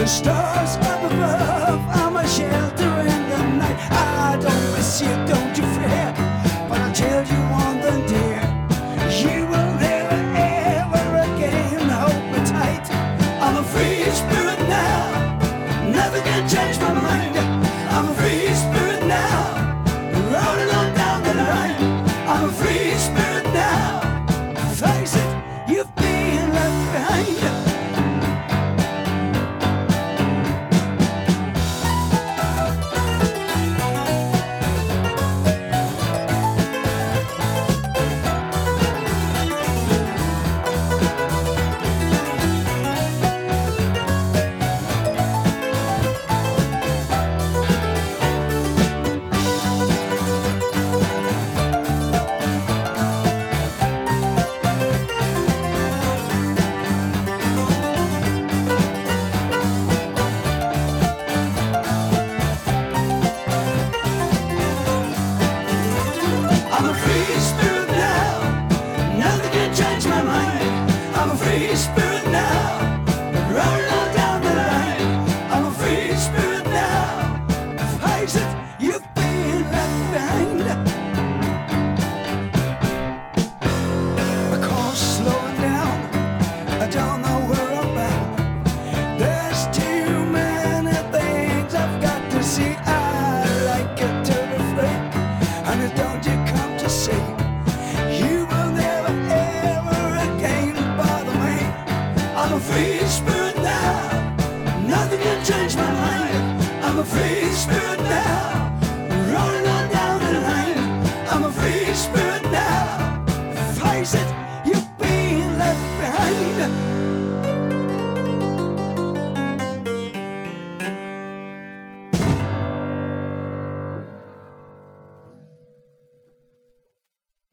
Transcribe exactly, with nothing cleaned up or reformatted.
The stars up above are my shelter in the night. I don't miss you, don't you fear, but I'll tell you one thing, dear. You will never ever again hold me tight. I'm a free spirit now, nothing can change my mind. I'm a free spirit now, rolling on down the line. I'm a free spirit now, face it, you've been left behind. I'm a free spirit now, nothing can change my mind. I'm a free spirit now, rolling on down the line. I'm a free spirit now, face it, you've been left behind. My car's slowing down, I don't know where I'm bound. There's too many things I've got to see. I like it to be free, and it don't you come to see. You will never ever again bother me. I'm a free spirit now, nothing can change my mind. I'm a free spirit now, rolling on down the line. I'm a free spirit now, face it,